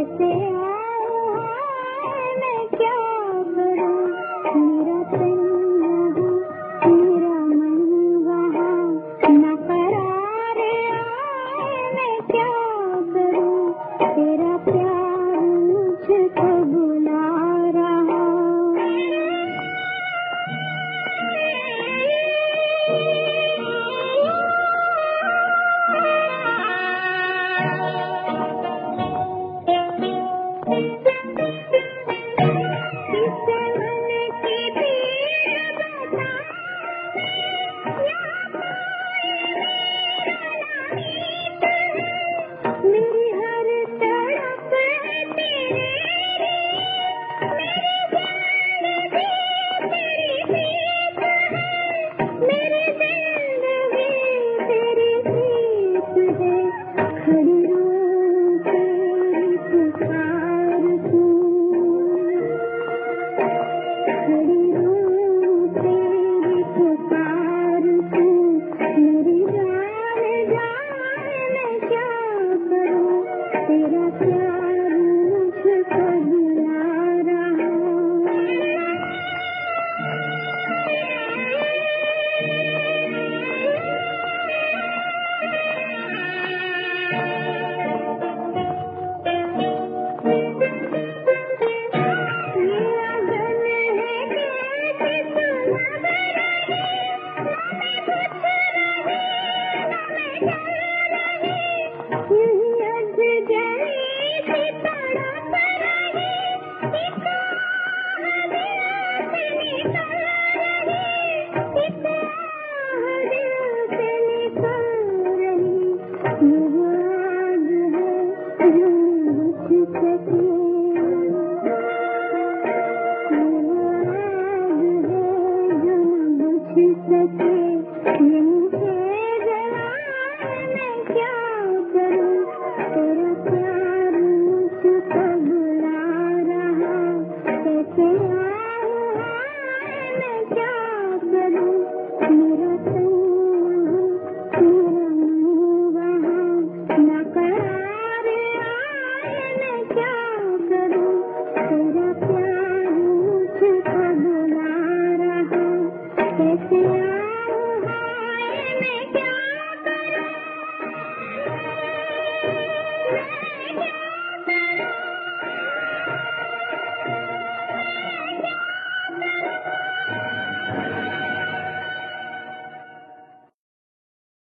कैसे आऊं हाय मैं क्या करूं, मेरा तन यहाँ मेरा मन वहाँ ना करार आए मैं क्या करूं, तेरा प्यार मुझको बुला रहा। इससे मन की पीड़ बता मेरी हर तड़प तेरे मेरी जिंदगी तेरी प्रीत है, खड़ी हूँ तेरी पुकार को, खड़ी हूँ तेरी पुकार को, मेरी जान जाए मैं क्या करूँ, तेरा प्यार मुझको बुला रहा। Thank you.